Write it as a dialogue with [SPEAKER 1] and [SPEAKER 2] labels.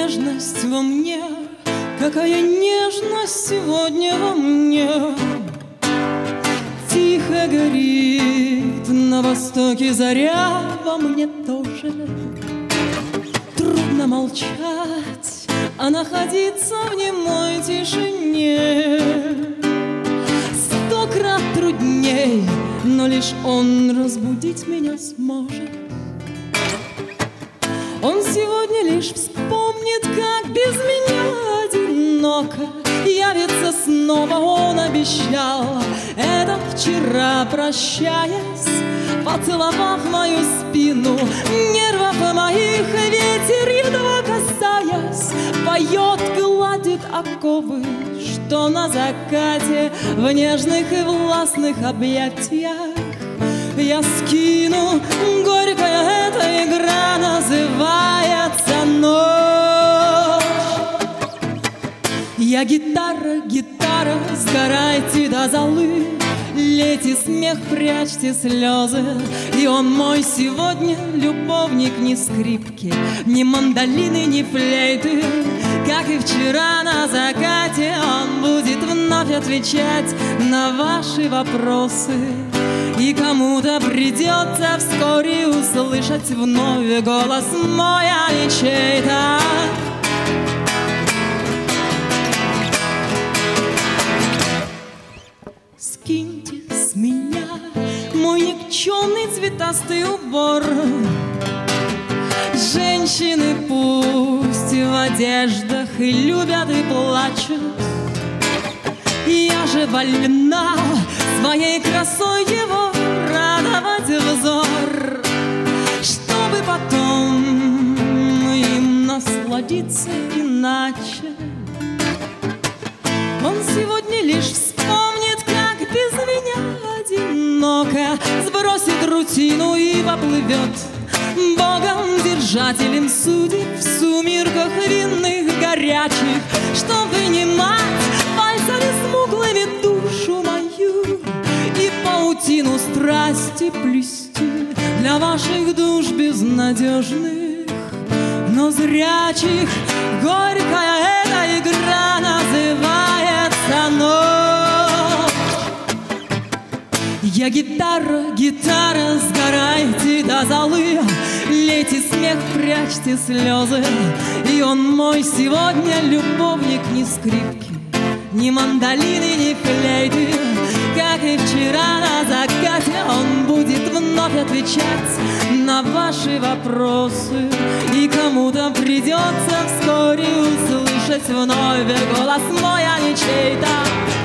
[SPEAKER 1] нежность во мне, какая нежность сегодня во мне. Тихо горит на востоке заря, во мне тоже. Трудно молчать, а находиться в немой тишине 100 крат трудней, но лишь он разбудить меня сможет. Он сегодня лишь вспомнит, как без меня одиноко явится снова. Он обещал это вчера, прощаясь, поцеловав мою спину, нервов моих ветер едва касаясь, поет, гладит оковы, что на закате в нежных и властных объятиях я скину. Горькая эта игра называется ночь. Я гитара, гитара, сгорайте до золы, лейте смех, прячьте слезы. И он мой сегодня любовник, ни скрипки, ни мандолины, ни флейты. Как и вчера на закате, он будет вновь отвечать на ваши вопросы. И кому-то придется вскоре услышать вновь голос мой, а не чей-то. Скиньте с меня мой никчемный цветастый убор. Женщины пусть в одеждах и любят, и плачут. Я же вольна своей красой его радовать взор, чтобы потом им насладиться иначе. Он сегодня лишь вспомнит, как без меня одиноко сбросит рутину и поплывет Богом держателем судеб в сумерках винных горячих, чтоб вынимать пальцами смуглыми душу мою и паутину страсти плести для ваших душ безнадежных, но зрячих. Горькая эта игра называется ночь. Я гитара, гитара, сгорайте до золы, лейте смех, прячьте слезы. И он мой сегодня любовник, ни скрипки, ни мандолины, ни флейты. Как и вчера на закате, он будет вновь отвечать на ваши вопросы. И кому-то придется вскоре услышать вновь голос мой, а не чей-то.